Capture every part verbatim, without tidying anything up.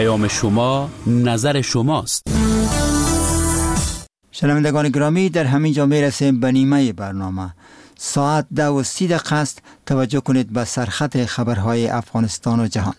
پیام شما نظر شماست. شنوندگان گرامی، در همین جا میرسیم به نیمه برنامه. ساعت ده و سی دقیقه است. توجه کنید به سرخط خبرهای افغانستان و جهان.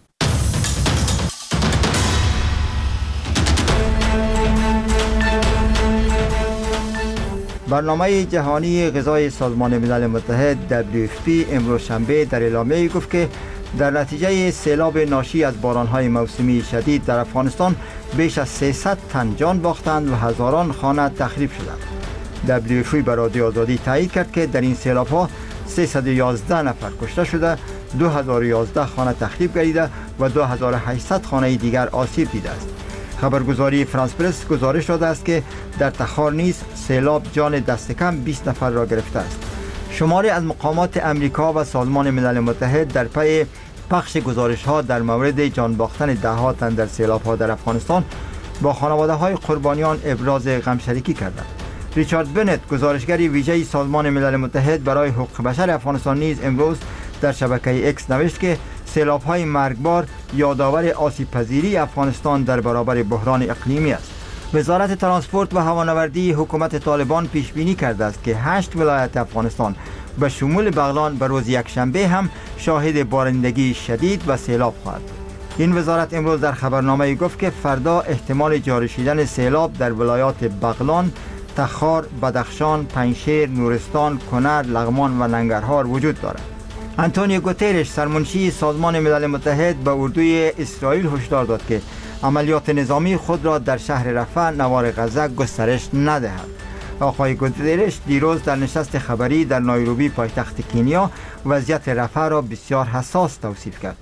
برنامه جهانی غذای سازمان ملل متحد دبلیو اف پی امروز شنبه در اعلامیه گفت که در نتیجه سیلاب ناشی از بارانهای موسمی شدید در افغانستان بیش از سیصد تن جان باختند و هزاران خانه تخریب شدند. دبلیو اف پی به رادیو آزادی تایید کرد که در این سیلاب‌ها سیصد و یازده نفر کشته شده، دو هزار و یازده خانه تخریب گردیده و دو هزار و هشتصد خانه دیگر آسیب دیده است. خبرگزاری فرانس پرس گزارش داده است که در تخار نیز سیلاب جان دست کم بیست نفر را گرفته است. شماری از مقامات امریکا و سازمان ملل متحد در پی پخش گزارش‌ها در مورد جان باختن ده‌ها تن در سیلاب‌ها در افغانستان با خانواده‌های قربانیان ابراز غم‌شریکی کردند. ریچارد بنت، گزارشگر ویژه سازمان ملل متحد برای حقوق بشر افغانستان، نیز امروز در شبکه اکس نوشت که سیلاب‌های مرگبار یادآور آسیب‌پذیری افغانستان در برابر بحران اقلیمی است. وزارت ترانسپورت و هوانوردی حکومت طالبان پیش بینی کرده است که هشت ولایت افغانستان به شمول بغلان به روز یکشنبه هم شاهد بارندگی شدید و سیلاب خواهد بود. این وزارت امروز در خبرنامه گفت که فردا احتمال جاری شدن سیلاب در ولایات بغلان، تخار، بدخشان، پنجشیر، نورستان، کنر، لغمان و ننگرهار وجود دارد. انتونیو گوترش، سرمنشی سازمان ملل متحد، به اردوی اسرائیل هشدار داد که عملیات نظامی خود را در شهر رفح نوار غزه گسترش ندهد. آقای گوترش دیروز در نشست خبری در نایروبی پایتخت کنیا وضعیت رفح را بسیار حساس توصیف کرد.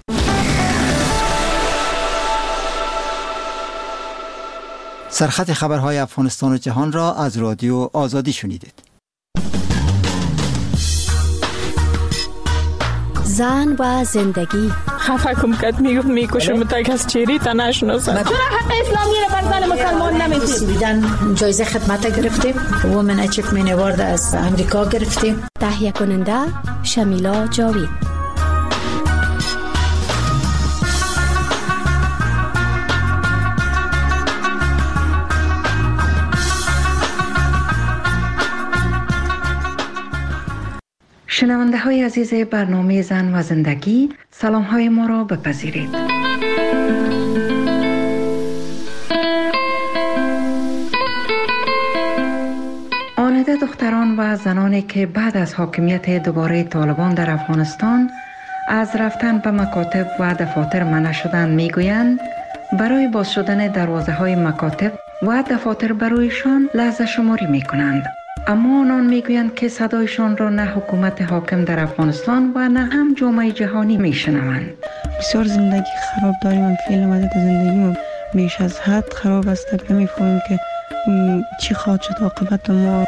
سرخط خبرهای افغانستان و جهان را از رادیو آزادی شنیدید. زن و زندگی. خفه کم کت میگفت میکشم تا کس چیری تا نشناسد. چرا حق اسلامی را بر زن مسلمان نمیدید؟ بیدن جایزه خدمت گرفتیم، وومن اچیومنت اوارد از امریکا گرفتیم. تهیه کننده شمیلا جاوید. شنونده های عزیز برنامه زن و زندگی، سلام های ما را بپذیرید. آنده دختران و زنانی که بعد از حاکمیت دوباره طالبان در افغانستان از رفتن به مکاتب و دفاتر منع شدند میگویند برای باز شدن دروازه های مکاتب و دفاتر برایشان لحظه شماری می کنند. اما آنان میگویند که صدایشان را نه حکومت حاکم در افغانستان و نه هم جامعه جهانی میشنوند. بسیار زندگی خراب داریم. من فعلا مدت زندگی بیش از حد خراب است. نمیفهمیم که چی خواهد شد عاقبت ما.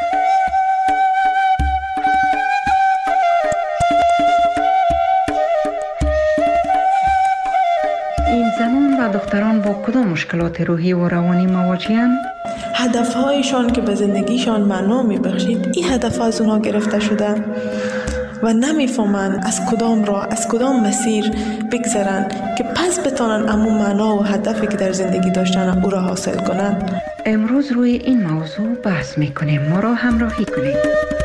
این زنان و دختران با کدام مشکلات روحی و روانی مواجه‌اند؟ هدفهایشان که به زندگیشان معنا میبخشید، این هدف از اونها گرفته شده و نمیفهمند از کدام راه، از کدام مسیر بگذرن که پس بتانن امو معنا و هدفی که در زندگی داشتن او را حاصل کنن. امروز روی این موضوع بحث میکنیم. ما را همراهی کنید.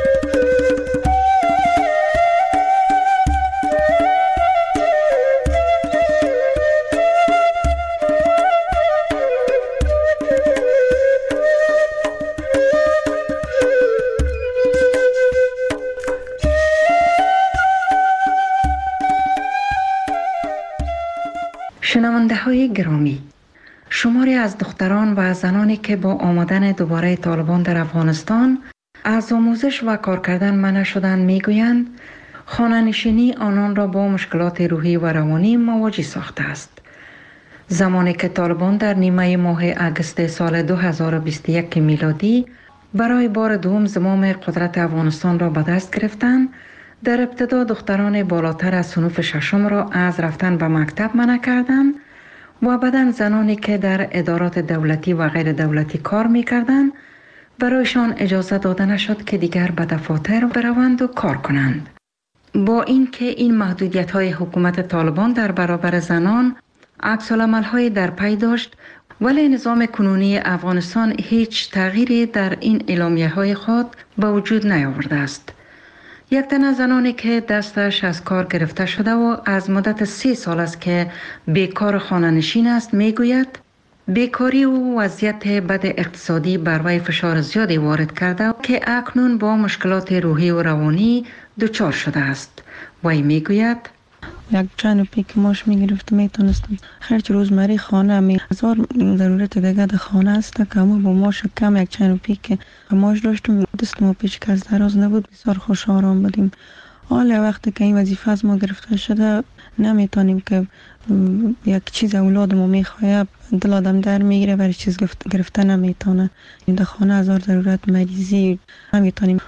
شنونده های گرامی، شماری از دختران و زنانی که با آمدن دوباره طالبان در افغانستان از آموزش و کار کردن منع شدند میگویند خانه‌نشینی آنان را با مشکلات روحی و روانی مواجه ساخته است. زمانی که طالبان در نیمه ماه اگست سال دو هزار و بیست و یک میلادی برای بار دوم زمام قدرت افغانستان را به دست گرفتند، در ابتدا دختران بالاتر از صنوف ششم را از رفتن به مکتب منع کردند و بعداً زنانی که در ادارات دولتی و غیر دولتی کار می‌کردند برایشان اجازه داده نشد که دیگر به دفاتر بروند و کار کنند. با اینکه این محدودیت‌های حکومت طالبان در برابر زنان عکس العمل‌های در پی داشت، ولی نظام کنونی افغانستان هیچ تغییری در این اعلامیه‌های خود به وجود نیاورده است. یک تن از زنانی که دستش از کار گرفته شده و از مدت سه سال است که بیکار خانه‌نشین است میگوید بیکاری و وضعیت بد اقتصادی بر وی فشار زیادی وارد کرده که اکنون با مشکلات روحی و روانی دچار شده است. وی میگوید یک چند روپی که ماش میگرفتم میتونستم خرج روزمره خانه می هزار ضرورت دیگه در خانه است که اما با ماش کم یک چند روپی که ماش داشتم دست ما پیش که از دراز نبود بسیار خوش آرام بودیم. حالا وقتی که این وظیفه از ما گرفته شده نمیتونیم که یک چیز اولاد ما میخواه دل آدم در میگیره ولی چیز گرفته نمیتونه. در خانه هزار ضرورت مریضی نمیتونیم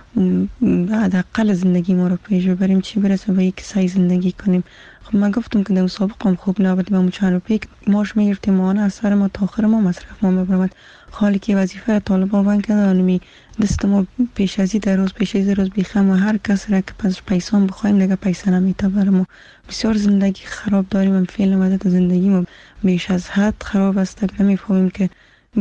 حداقل زندگی ما رو پیش ببریم چی برسه به یک سعی زندگی کنیم. خب من گفتم که در مسابقه هم خوب نبود با چند روپی ماش میگرفتیم ماهانه از سر ما تا آخر ما مصرف ما میبرمد. خالی که وظیفه طالبان بان که دانمی دست ما پیش ازی در روز پیش ازی روز بیخم و هر کس را که پس پیسان بخوایم دیگه پیسه نمیته بر ما. بسیار زندگی خراب داریم. من فعلا مدت زندگی ما بیش از حد خراب است که نمیفهمیم که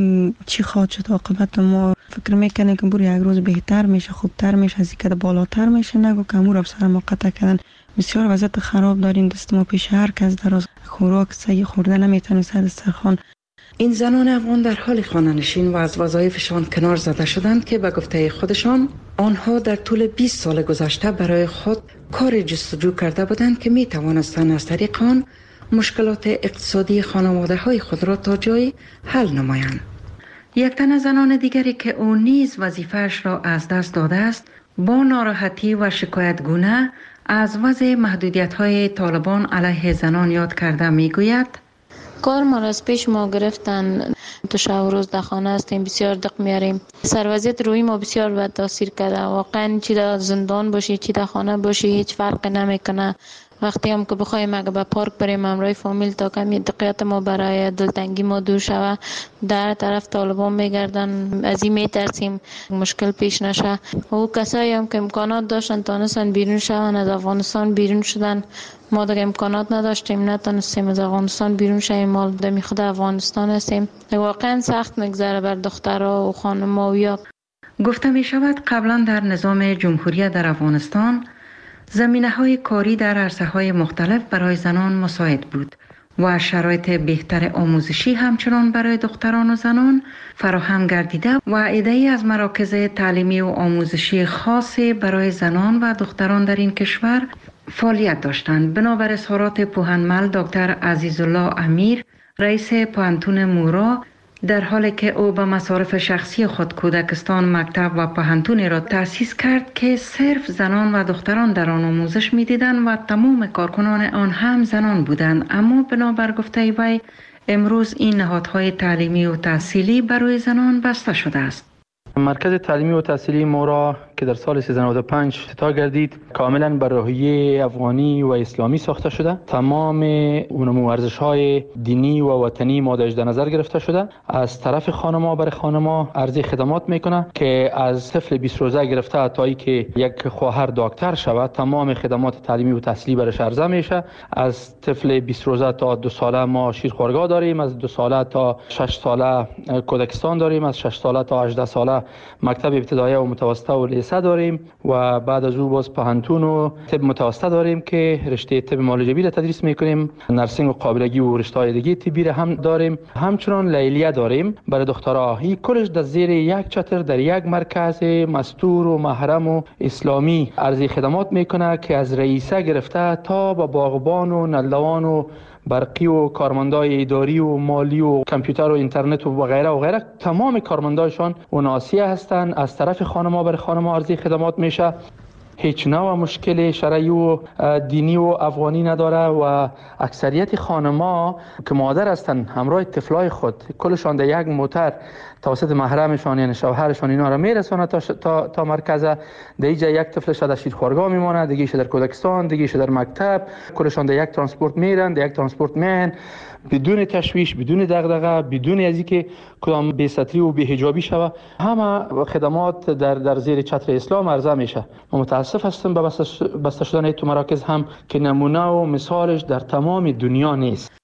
چی خواهد شد عاقبت. ما فکر میکنه که بر یک روز بهتر میشه خوبتر میشه از اینکه بالاتر میشه نگو که امور سر ما قطع کردن. بسیار وضعیت خراب داریم. دست ما پیش هر کس در روز خوراک سعی خورده نمیتونه سر دسترخوان. این زنان افغان در حال خانه‌نشین و از وظایفشان کنار زده شدند که به گفته خودشان آنها در طول بیست سال گذشته برای خود کار جستجو کرده بودند که می توانستند از طریق آن مشکلات اقتصادی خانواده های خود را تا جایی حل نمایند. یک تن از زنان دیگری که او نیز وظیفه‌اش را از دست داده است با ناراحتی و شکایتگونه از وضع محدودیت‌های طالبان علیه زنان یاد کرده میگوید کار ما را از پیش ما گرفتن. تو شب و روز در خانه هستیم بسیار دق میاریم. سروازیت روی ما بسیار بد تاثیر کرده. واقعا چی در زندان باشی چی در خانه باشی هیچ فرق نمیکنه. وقتی هم که بخوایم اگه به پارک بریم همراه فامیل تا کمی دقیقت ما برای دلتنگی ما دور شوه در طرف طالبان میگردن. از این میترسیم مشکل پیش نشه. و کسایی هم که امکانات داشتن تانستن بیرون شون از افغانستان بیرون شدن. ما دیگه امکانات نداشتیم نتونستیم از افغانستان بیرون شویم. ما دمی خود افغانستان هستیم. واقعا سخت میگذره بر دخترها و خانم‌ها. گفته می شود قبلا در نظام جمهوری در افغانستان زمینه‌های کاری در عرصه‌های مختلف برای زنان مساعد بود و شرایط بهتر آموزشی همچنان برای دختران و زنان فراهم گردیده و عده‌ای از مراکز تعلیمی و آموزشی خاصی برای زنان و دختران در این کشور فعالیت داشتند. بنابر اظهارات پوهنمل دکتر عزیزالله امیر رئیس پوهنتون مورا در حالی که او به مصارف شخصی خود کودکستان مکتب و پوهنتونی را تأسیس کرد که صرف زنان و دختران در آن آموزش می‌دیدند و تمام کارکنان آن هم زنان بودند. اما بنابر گفته وی امروز این نهادهای تعلیمی و تحصیلی برای زنان بسته شده است. مرکز تعلیمی و تحصیلی مورا که در سال سیزده نود و پنج افتتاح گردید کاملا بر روحیه افغانی و اسلامی ساخته شده. تمام اونمو ارزش‌های دینی و وطنی ماده‌اش در نظر گرفته شده. از طرف خانم‌ها برای خانم‌ها عرضه خدمات میکنه که از طفل بیست روزه گرفته تا اینکه یک خواهر دکتر شود تمام خدمات تعلیمی و تحصیلی برش عرضه میشه. از طفل بیست روزه تا دو ساله ما شیرخوارگاه داریم. از دو ساله تا شش ساله کودکستان داریم. از شش ساله تا هجده ساله مکتب ابتدایی و متوسطه و لیسه داریم و بعد از او باز پوهنتون و طب متوسطه داریم که رشته طب معالجوی را تدریس میکنیم. نرسینگ و قابلگی و رشته‌های دیگه طبی را هم داریم. همچنان لیلیه داریم برای دخترها. این کلش در زیر یک چتر در یک مرکز مستور و محرم و اسلامی عرضه خدمات میکنه که از رئیسه گرفته تا با باغبان و نلوان و برقی و کارمندای اداری و مالی و کامپیوتر و اینترنت و غیره و غیره تمام کارمندایشان و ناسیه هستند. از طرف خانم‌ها برای خانم‌ها عرضه خدمات میشه. هیچ نوع مشکل شرعی و دینی و افغانی نداره و اکثریت خانم‌ها که مادر هستند همراه طفلای خود کلشان در یک موتر توسط محرمشان یعنی شوهرشان اینا را میرسونه تا تا, تا مرکز. در اینجا یک طفلش در شیرخوارگاه میمونه، دیگه‌اش در کودکستان، دیگه‌اش در مکتب. کلشان در یک ترانسپورت میرن، در یک ترانسپورت میان بدون تشویش، بدون دغدغه، بدون از اینکه کدام بی‌ستری و بی‌حجابی شوه. همه خدمات در در زیر چتر اسلام عرضه میشه. ما متاسف هستیم به بسته شدن این مراکز هم که نمونه و مثالش در تمام دنیا نیست.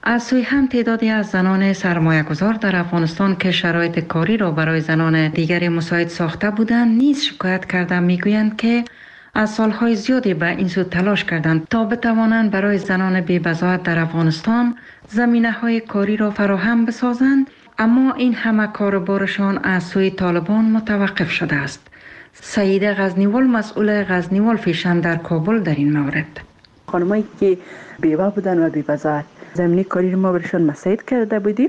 از سوی هم تعدادی از زنان سرمایه گذار در افغانستان که شرایط کاری را برای زنان دیگری مساعد ساخته بودند نیز شکایت کرده میگویند که از سالهای زیادی به این سو تلاش کردند تا بتوانند برای زنان بی بضاعت در افغانستان زمینه های کاری را فراهم بسازند، اما این همه کاربارشان از سوی طالبان متوقف شده است. سعید غزنیوال مسئول غزنیوال فیشن در کابل در این مورد: خانمایی که بیوه بودن و بی بضاعت زمینه کاری رو ما برشان مساعد کرده بودیم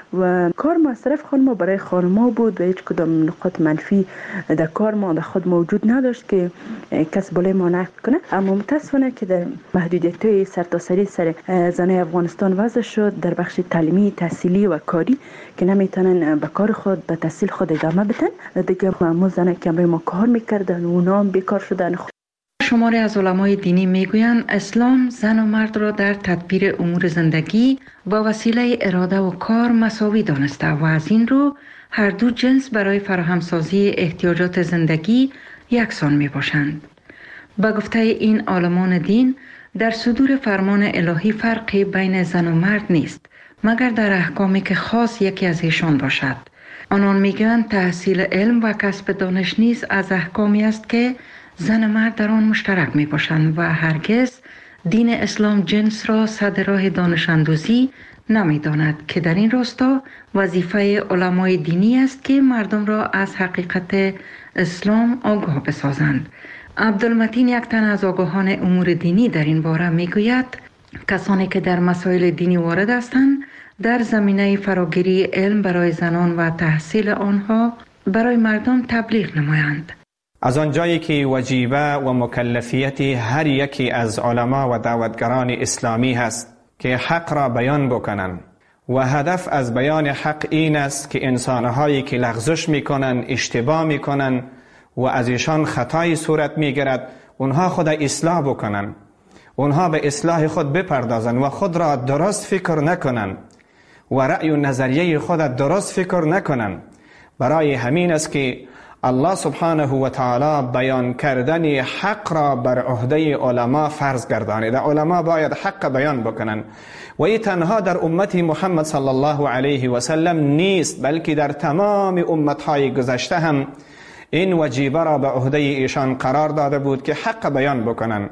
و کار ما از طرف خانم برای خانم بود و هیچ کدام نقاط منفی در کار ما در خود موجود نداشت که کس بالای ما نقد کنه. اما متاسفانه که در محدودیت های سرتاسری سر زنای افغانستان وضع شد در بخش تعلیمی، تحصیلی و کاری که نمیتونن به کار خود به تحصیل خود ادامه بدن. دیگه معمول زنای که برای ما کار میکردن و اونا هم بیکار شدن. شماری از علمای دینی میگویند اسلام زن و مرد را در تدبیر امور زندگی با وسیله اراده و کار مساوی دانسته و از این رو هر دو جنس برای فراهمسازی احتیاجات زندگی یکسان می باشند. با گفته این عالمان دین در صدور فرمان الهی فرقی بین زن و مرد نیست مگر در احکامی که خاص یکی از ایشان باشد. آنان میگویند تحصیل علم و کسب دانش نیز از احکامی است که زن و مرد در آن مشترک می باشند و هرگز دین اسلام جنس را صد راه دانش اندوزی نمی داند که در این راستا وظیفه علمای دینی است که مردم را از حقیقت اسلام آگاه بسازند. عبدالمتین یک تن از آگاهان امور دینی در این باره می گوید کسانی که در مسائل دینی وارد هستند در زمینه فراگیری علم برای زنان و تحصیل آنها برای مردم تبلیغ نمایند. از آنجایی که وجیبه و مکلفیت هر یکی از علما و دعوتگران اسلامی هست که حق را بیان بکنند و هدف از بیان حق این است که انسانهایی که لغزش میکنن، اشتباه میکنن و از ایشان خطای صورت میگیرد اونها خود اصلاح بکنن، اونها به اصلاح خود بپردازن و خود را درست فکر نکنن و رأی و نظریه خود درست فکر نکنن. برای همین است که الله سبحانه و تعالی بیان کردن حق را بر عهده علما فرض گردانیده. علما باید حق بیان بکنن و این تنها در امت محمد صلی الله علیه و سلم نیست بلکه در تمام امتهای گذشته هم این وجیبه را به عهده ایشان قرار داده بود که حق بیان بکنن.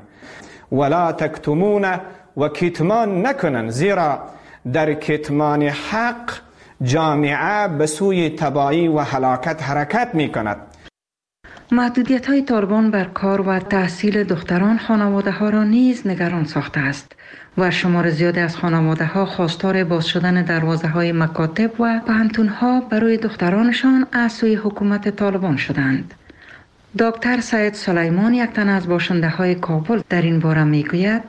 ولا تکتمون و کتمان نکنن، زیرا در کتمان حق جامعه به سوی تباهی و هلاکت حرکت می کند. محدودیت های طالبان بر کار و تحصیل دختران خانواده ها را نیز نگران ساخته است و شمار زیادی از خانواده ها خواستار باز شدن دروازه های مکاتب و پانتون ها برای دخترانشان از سوی حکومت طالبان شدند. دکتر سید سلیمان یک تن از باشنده های کابل در این باره می گوید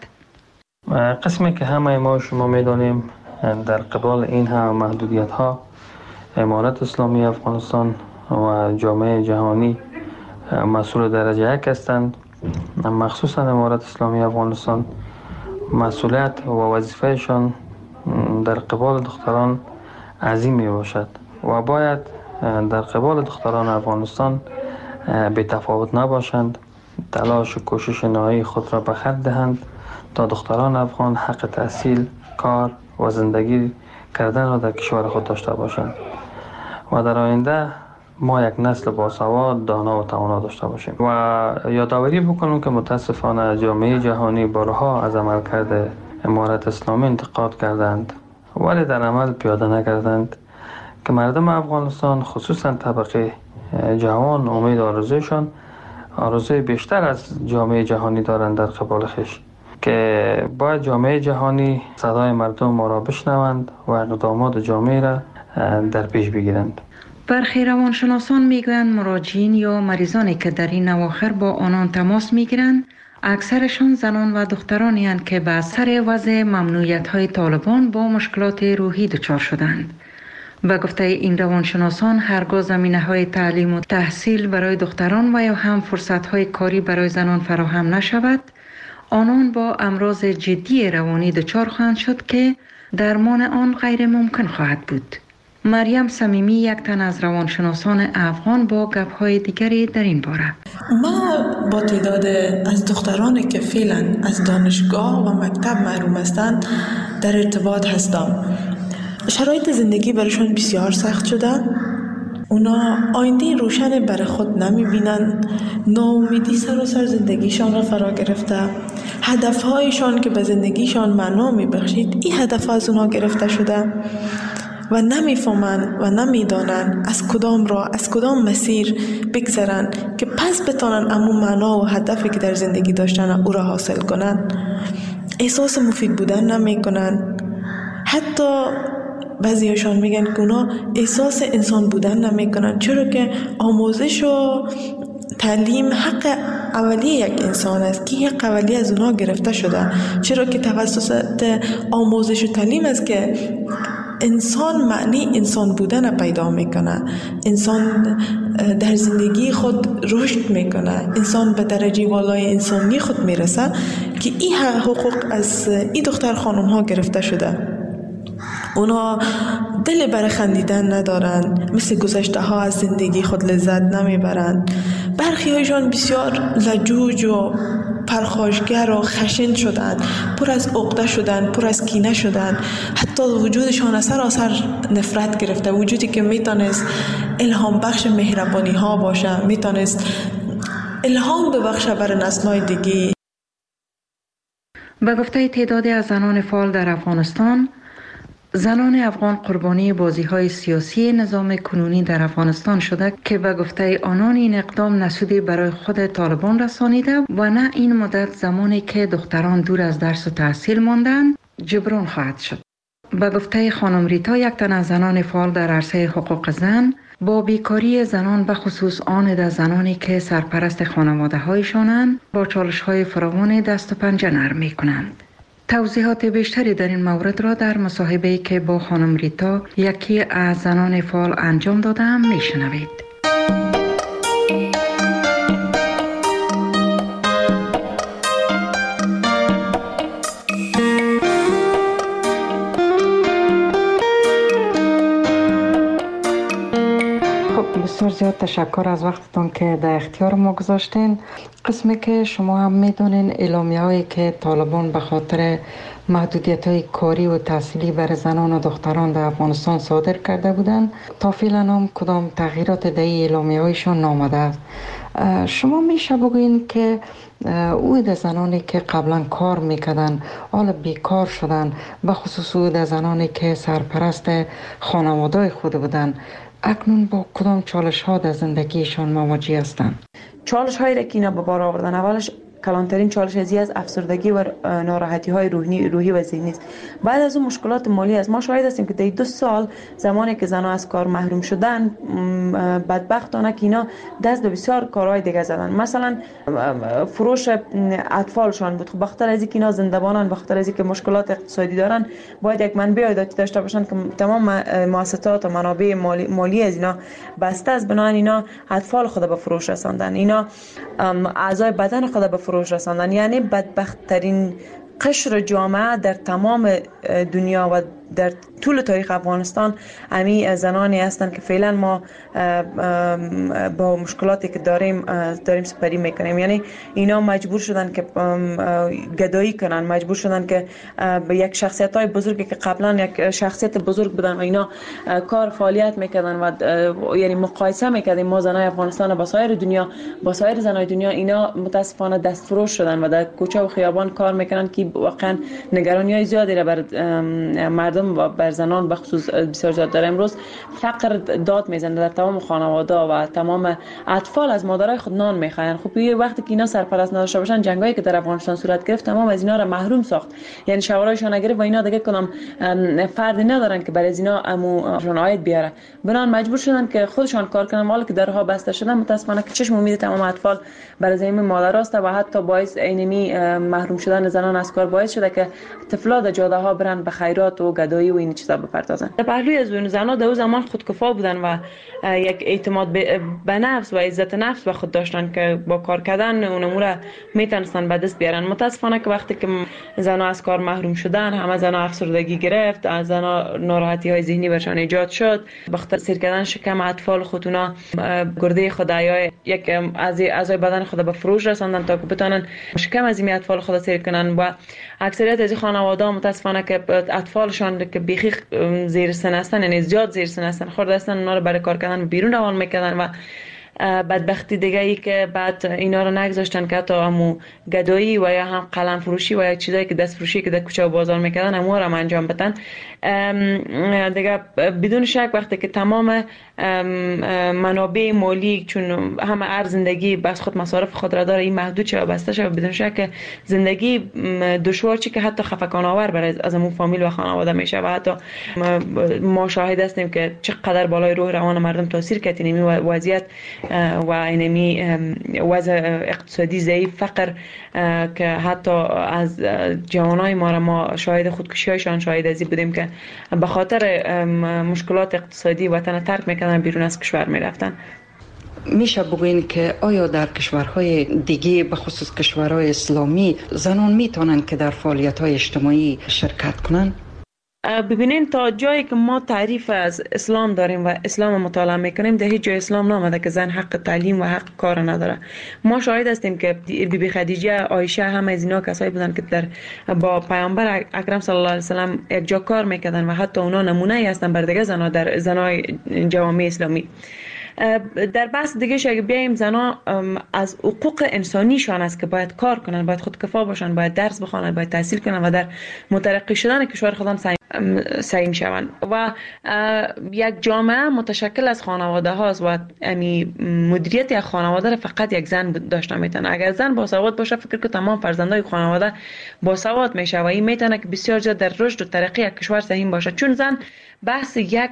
قسمی که همه ما شما می دانیم در قبال این هم محدودیت ها امارت اسلامی افغانستان و جامعه جهانی مسئول درجه یک هستند. مخصوصا امارت اسلامی افغانستان مسئولیت و وظیفهشان در قبال دختران عظیم می باشد و باید در قبال دختران افغانستان بی تفاوت نباشند، تلاش و کوشش نهایی خود را به خرج دهند تا دختران افغان حق تحصیل، کار و زندگی کردن را در کشور خود داشته باشند و در آینده ما یک نسل باسواد، دانا و توانا داشته باشیم. و یادآوری بکنم که متاسفانه جامعه جهانی بارها از عملکرد امارت اسلامی انتقاد کردند ولی در عمل پیاده نکردند که مردم افغانستان خصوصا طبقه جوان امید آرزویشان آرزوی بیشتر از جامعه جهانی دارند در قبال خویش که باید جامعه جهانی صدای مردم ما را بشنوند و اقدامات جامعه را در پیش بگیرند. برخی روانشناسان میگویند مراجعین یا مریضانی که در این اواخر با آنان تماس میگیرند اکثرشان زنان و دخترانی هستند که به اثر وضع ممنوعیت‌های طالبان با مشکلات روحی دچار شدند. به گفته این روانشناسان هرگاه زمینه‌های تعلیم و تحصیل برای دختران و یا هم فرصت‌های کاری برای زنان فراهم نشود، آنان با امراض جدی روانی دچار خواهند شد که درمان آن غیر ممکن خواهد بود. مریم صمیمی یک تن از روانشناسان افغان با گپ‌های دیگری در این باره: ما با تعداد از دخترانی که فعلا از دانشگاه و مکتب محروم هستند در ارتباط هستم. شرایط زندگی برشون بسیار سخت شده. اونا آینده روشن برای خود نمی بینن. ناامیدی سر و سر زندگیشان را فرا گرفته. هدفهایشان که به زندگیشان معنا می بخشید، این هدف از اونا گرفته شده و نمی فهمن و نمی دانن از کدام راه، از کدام مسیر بگذرن که پس بتانن امون معنا و هدفی که در زندگی داشتن او را حاصل کنن. احساس مفید بودن نمی کنن. حتی بعضیشان میگن که اونا احساس انسان بودن نمی کنن، چرا که آموزش و تعلیم حق اولیه یک انسان است که حق اولیه از اونا گرفته شده، چرا که توسط آموزش و تعلیم است که انسان معنی انسان بودن پیدا میکنه، انسان در زندگی خود رشد میکنه، انسان به درجه والای انسانی خود میرسه که این حقوق از این دختر خانم ها گرفته شده. اونا دل برای خندیدن ندارن، مثل گذشته ها از زندگی خود لذت نمیبرن. برخی هایشان بسیار لجوج و پرخاشگر و خشن شدن، پر از عقده شدن، پر از کینه شدن. حتی وجودشان از سراسر نفرت گرفته، وجودی که میتونست الهام بخش مهربانی ها باشه، میتونست الهام ببخشه برای نسل‌های دیگه. به گفته تعدادی از زنان فعال در افغانستان، زنان افغان قربانی بازی‌های سیاسی نظام کنونی در افغانستان شده که به گفته آنان این اقدام نسودی برای خود طالبان رسانیده و نه این مدت زمانی که دختران دور از درس و تحصیل ماندند جبران خواهد شد. به گفته خانم ریتا، یک تن از زنان فعال در عرصه حقوق زن، با بیکاری زنان به خصوص آن در زنانی که سرپرست خانواده هایشانند با چالش های فراوان دست و پنجه نرم می کنند. توضیحات بیشتری در این مورد را در مصاحبه‌ای که با خانم ریتا یکی از زنان فعال انجام دادم میشنوید. بسیار زیاد تشکر از وقتتون که در اختیار ما گذاشتین. قسمی که شما هم میدونین اعلامیه هایی که طالبان به خاطر محدودیت های کاری و تحصیلی برای زنان و دختران در افغانستان صادر کرده بودند، تا فعلا هم کدام تغییرات در اعلامیه هایشان نامده است. شما میشه بگوین که او در زنانی که قبلا کار میکردن حالا بیکار شدن، به خصوص او در زنانی که سرپرست خانواده خود بودن، اکنون با کدام چالش ها در زندگیشان مواجه هستند؟ چالش هایی را که اینا به بار آوردن، اولش کلانترین چالش ازی از افسردگی و ناراحتی های روحی روحی و ذهنی است. بعد از اون مشکلات مالی است. ما شاهد هستیم که در دو سال زمانی که زنها از کار محروم شدن، بدبختانه که اینا دست به بسیار کارهای دیگه زدن. مثلا فروش اطفالشان بود. خب بخاطر از اینکه اینا زنده‌بانن، بخاطر از اینکه مشکلات اقتصادی دارن، باید یک منبع عایداتی داشته باشن که تمام مؤسسات و منابع مالی, مالی از اینا بسته است. بنابراین اینا اطفال خود به فروش رساندن، اینا اعضای بدن خود به فروش رساندن. یعنی بدبخت‌ترین قشر جامعه در تمام دنیا و در طول تاریخ افغانستان امی زنانی هستند که فعلا ما با مشکلاتی که داریم داریم سپری میکنیم. یعنی اینا مجبور شدن که گدایی کنن، مجبور شدن که به یک شخصیت های بزرگی که قبلا یک شخصیت بزرگ بودن و اینا کار فعالیت میکردن و یعنی مقایسه میکردیم ما زنای افغانستان با سایر دنیا، با سایر زنای دنیا، اینا متاسفانه دستفروش شدن و در کوچه و خیابان کار میکنن که واقعا نگرانی های زیادی را بر مردم و بر زنان به خصوص بسیار زیاد داره. امروز فقر داد میزنه در تمام خانواده و تمام اطفال از مادرای خود نان میخواین. خب یه وقتی که اینا سرپرست نداشته باشن، جنگایی که در افغانستان صورت گرفت تمام از اینا را محروم ساخت. یعنی شورایشان نگرفت و اینا دیگه کدام فردی ندارن که برای از اینا اموشون عاید بیاره. بنان مجبور شدن که خودشان کار کنن. مال که درها بسته شدن، متاسفانه که چشم امید تمام اطفال برای زمین مادراست و حتی باعث اینمی محروم شدن زنان از کار باعث شده که طفلا در جاده ها برن به خیرات و گدایی و این چیزا بپردازن. در پهلوی از اون زنا در اون زمان خودکفا بودن و یک اعتماد به نفس و عزت نفس به خود داشتن که با کار کردن اون امور میتونستن به دست بیارن. متاسفانه که وقتی که زنا از کار محروم شدن، همه زنا افسردگی گرفت، از زنا ناراحتی های ذهنی برشان ایجاد شد. بخاطر سیر کردن شکم اطفال خودونا گرده خود یا یک از اعضای بدن خود به فروش رساندن تا که بتونن شکم از این اطفال خود سیر کنن و اکثریت از خانواده متاسفانه که اطفالشان که بیخی زیر سن هستن، یعنی زیاد زیر سن هستن، خورده هستن، اونا رو برای کار کردن بیرون روان میکردن و بدبختی دیگه ای که بعد اینا رو نگذاشتن که حتی همو گدایی و یا هم قلم فروشی و یا چیزایی که دست فروشی که در کوچه و بازار میکردن همو رو هم انجام بدن. دیگه بدون شک وقتی که تمام منابع مالی، چون همه ارز زندگی بس خود مصارف خود را داره، این محدود شد و بسته شد، بدون شک زندگی دشوار چی که حتی خفقان آور برای از همون فامیل و خانواده میشه و حتی ما شاهد هستیم که چقدر بالای روح روان مردم تاثیر کرد این وضعیت و اینمی وضع اقتصادی ضعیف، فقر که حتی از جوانای ما را ما شاهد خودکشی‌هایشان شاهد ازی بودیم که به خاطر مشکلات اقتصادی وطن ترک میکنن، بیرون از کشور میرفتن. میشه بگوین که آیا در کشورهای دیگه به خصوص کشورهای اسلامی زنان میتونن که در فعالیت‌های اجتماعی شرکت کنن؟ ببینین تا جایی که ما تعریف از اسلام داریم و اسلام مطالعه میکنیم در هیچ جای اسلام نامده که زن حق تعلیم و حق کار نداره. ما شاهد هستیم که بی بی خدیجه، عایشه، همه از اینا کسایی بودن که در با پیامبر اکرم صلی الله علیه و سلم یک جا کار میکردن و حتی اونا نمونه ای هستن بر دیگه زنا در زنای جوامع اسلامی. در بحث دیگه اگه بیایم، زنا از حقوق انسانیشان است که باید کار کنن، باید خودکفا باشن، باید درس بخوانن، باید تحصیل کنن و در مترقی شدن کشور خودم سعی شوند. و یک جامعه متشکل از خانواده هاست و امی مدیریت یک خانواده را فقط یک زن داشته میتونه. اگر زن باسواد باشه، فکر کنم تمام فرزندای خانواده باسواد میشه و این میتونه که بسیار زیاد در رشد و ترقی یک کشور سهم باشه. چون زن بحث یک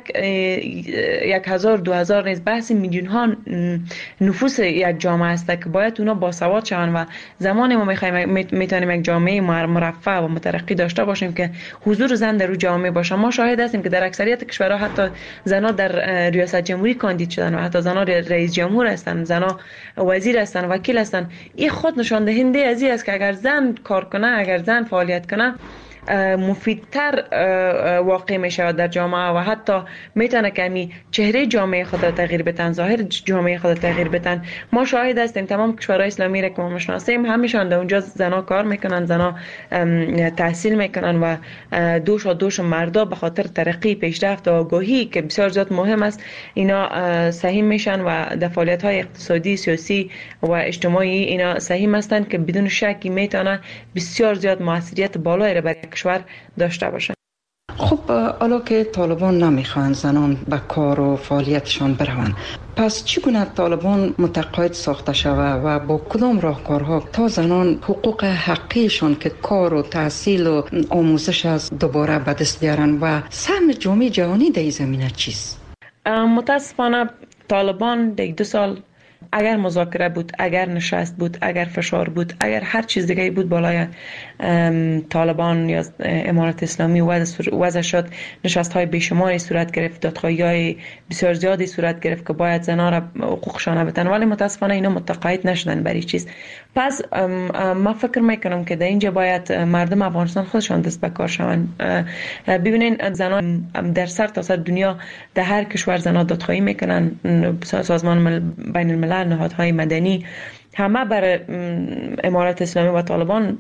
یک هزار دو هزار نیست، بحث میلیون ها نفوس یک جامعه است که باید اونا باسواد شوند و زمانی ما میخوایم میتونیم یک جامعه مرفه و مترقی داشته باشیم که حضور زن در جامعه باشه. ما شاهد هستیم که در اکثریت کشورها حتی زنها در ریاست جمهوری کاندید شدن و حتی زنها رئیس جمهور هستند، زنها وزیر هستند، وکیل هستند. این خود نشان دهنده از این است که اگر زن کار کنه، اگر زن فعالیت کنه، مفیدتر واقع می شود در جامعه و حتی میتونه که می چهره جامعه خود را تغییر بدن، ظاهر جامعه خود را تغییر بدن. ما شاهد هستیم تمام کشورهای اسلامی را که ما میشناسیم همیشان در اونجا زنا کار میکنن، زنا تحصیل میکنن و دوش و دوش مردا به خاطر ترقی، پیشرفت و آگاهی که بسیار زیاد مهم است اینا سهم میشن و در فعالیت های اقتصادی، سیاسی و اجتماعی اینا سهم هستند که بدون شکی میتونه بسیار زیاد موثریت بالایی را برای کشور داشته باشه. خب حالا که طالبان نمیخوان زنان به کار و فعالیتشان بروند، پس چگونه طالبان متقاعد ساخته شود و با کدام راهکارها تا زنان حقوق حقیقشان که کار و تحصیل و آموزش از دوباره به دست بیارن و سهم جامعه جهانی در این زمینه چیست؟ متاسفانه طالبان در دو سال اگر مذاکره بود، اگر نشست بود، اگر فشار بود، اگر هر چیز دیگه بود بالای طالبان یا امارت اسلامی وضع شد، نشست های بیشماری صورت گرفت، دادخواهی های بسیار زیادی صورت گرفت که باید زنها را حقوقشان بدن، ولی متاسفانه اینا متقاعد نشدن برای چیز. پس ما فکر میکنم که در اینجا باید مردم افغانستان خودشان دست به کار شوند. ببینین زنها در سر تا سر دنیا در هر کشور زنها دادخواهی میکنن، سازمان بین الملل، نهادهای مدنی همه بر امارت اسلامی و طالبان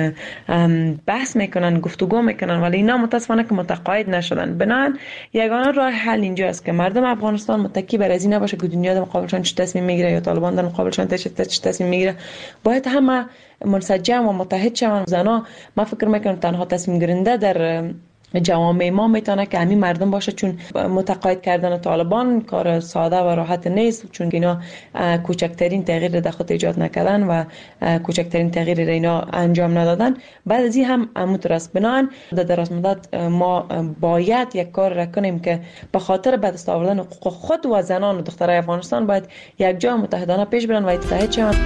بحث میکنن، گفتگو میکنن، ولی اینا متاسفانه که متقاعد نشدن. بنابراین یگانه راه حل اینجا است که مردم افغانستان متکی بر از این نباشه که دنیا در مقابلشان چه تصمیم میگیره یا طالبان در مقابلشان چه تصمیم میگیره. باید همه منسجم و متحد شوند. زنا ما فکر میکنم تنها تصمیم گیرنده در جوامع ما میتونه که همین مردم باشه، چون متقاعد کردن طالبان کار ساده و راحت نیست، چون اینا کوچکترین تغییر در خود ایجاد نکردن و کوچکترین تغییر اینا انجام ندادن. بعد از این هم مترس بنان در دراز مدت ما باید یک کار را کنیم که به خاطر به دست آوردن حقوق خود و زنان و دخترای افغانستان باید یک جای متحدانه پیش برن و اتحاد شوند.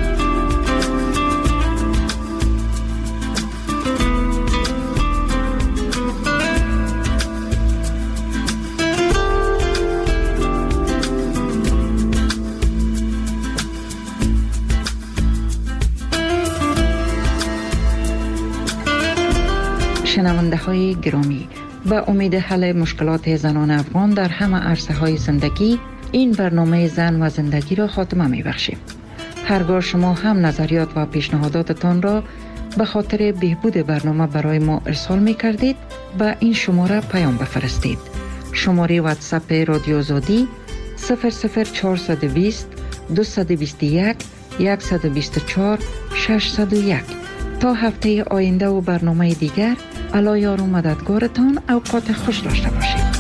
شنونده های گرامی، به امید حل مشکلات زنان افغان در همه عرصه های زندگی، این برنامه زن و زندگی را خاتمه می بخشیم. هرگاه شما هم نظریات و پیشنهاداتتان را به خاطر بهبود برنامه برای ما ارسال می کردید، به این شماره پیام بفرستید. شماره واتساپ رادیو آزادی صفر صفر چهارصد و بیست دویست و بیست و یک صد و بیست و چهار ششصد و یک. تا هفته آینده و برنامه دیگر، علی یار و مددگارتان. اوقات خوش داشته باشید.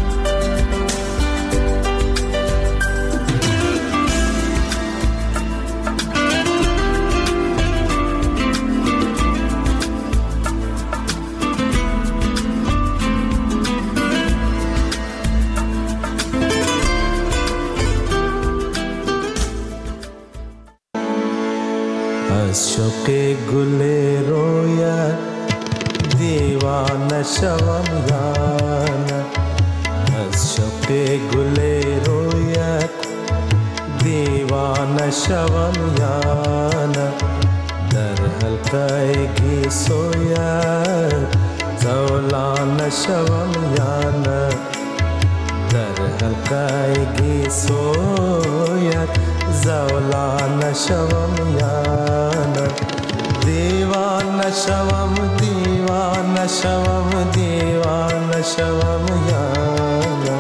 از شوق گل رویت دیوانه شوم یا نه، از شوق گل رویت دیوانه شوم یا نه، در حلقه گیسویت زولانه شوم یا نه، در حلقه گیسویت زولانه شوم یا نه، دیوانه شوم دیوانه شوم دیوانه شوم یا نه.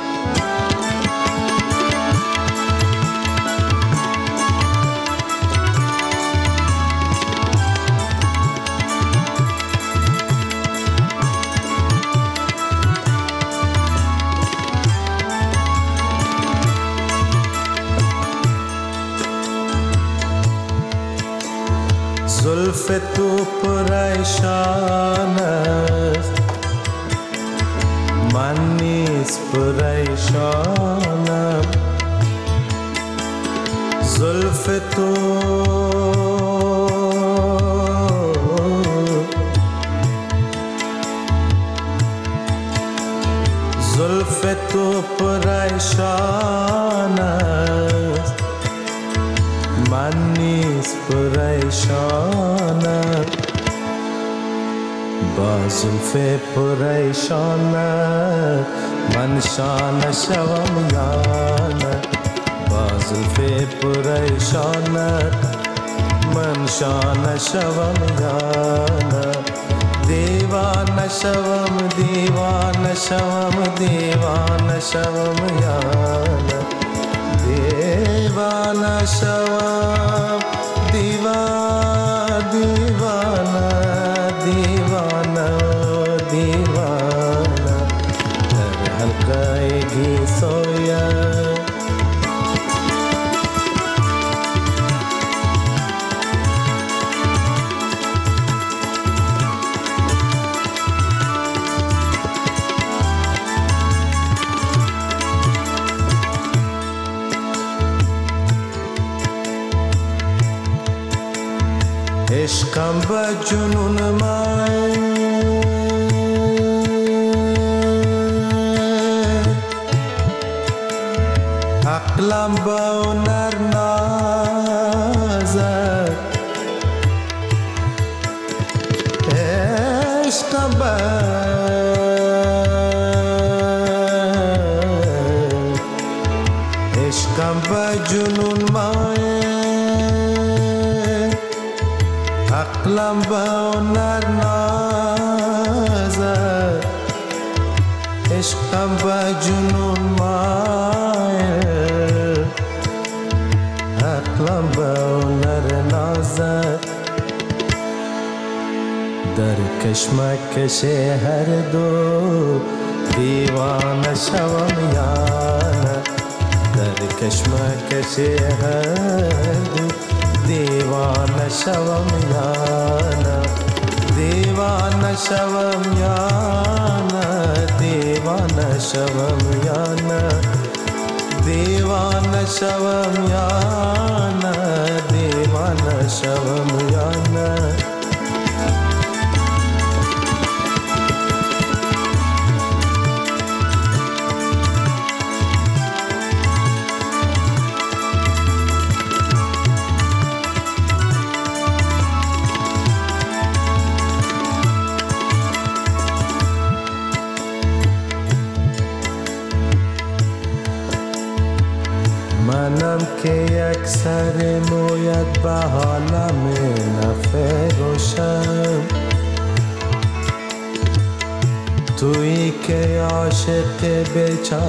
زلف تو پریشان است، من نیز پریشانم، زلف تو زلف تو پریشان است، من نیز پریشانم، با زلف پریشانت من شانه شوم یا نه، با زلف پریشانت من شانه شوم یا نه، دیوانه شوم دیوانه شوم دیوانه شوم یا نه، دیوانه شوم دیوانه دیوانه دیوانه دیوانه در حلقه گیسویت. عشقم به جنون من عقلم به هنر نازد، عشقم به عشقم به جنون من عقلم به هنر نازد، عشقم به جنون مایل، عقلم به هنر نازد، در کشمکش هر دو دیوانه شوم یا نه، در کشمکش هر دو دیوانه شوم یا نه، دیوانه شوم یا نه، دیوانه شوم یا نه، دیوانه شوم یا نه، دیوانه شوم یا نه. منم که یک سر مویت به حالم نفروشم، تویی که عاشق بیچاره